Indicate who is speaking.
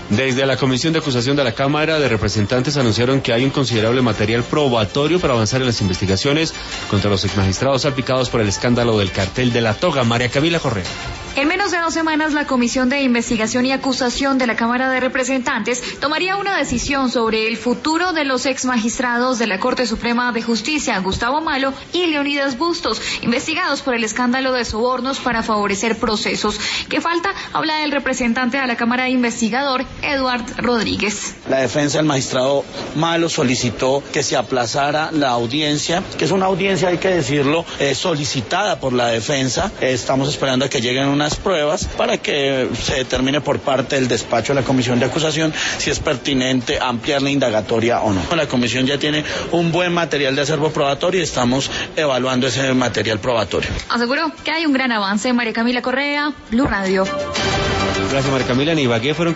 Speaker 1: Desde la Comisión de Acusación de la Cámara de Representantes anunciaron que hay un considerable material probatorio para avanzar en las investigaciones contra los exmagistrados salpicados por el escándalo del cartel de la toga. María Camila Correa.
Speaker 2: En menos de 2 semanas, la Comisión de Investigación y Acusación de la Cámara de Representantes tomaría una decisión sobre el futuro de los exmagistrados de la Corte Suprema de Justicia, Gustavo Amalo y Leonidas Bustos, investigados por el escándalo de sobornos para favorecer procesos. ¿Qué falta? Habla el representante de la Cámara de Investigador, Eduard Rodríguez.
Speaker 3: La defensa del magistrado Malo solicitó que se aplazara la audiencia, que es una audiencia, hay que decirlo, solicitada por la defensa. Estamos esperando a que lleguen unas pruebas para que se determine por parte del despacho de la Comisión de Acusación si es pertinente ampliar la indagatoria o no. La Comisión ya tiene un buen material de acervo probatorio y estamos evaluando ese material probatorio.
Speaker 2: Aseguró que hay un gran avance. María Camila Correa, Blue Radio.
Speaker 1: Gracias, María Camila. En Ibagué fueron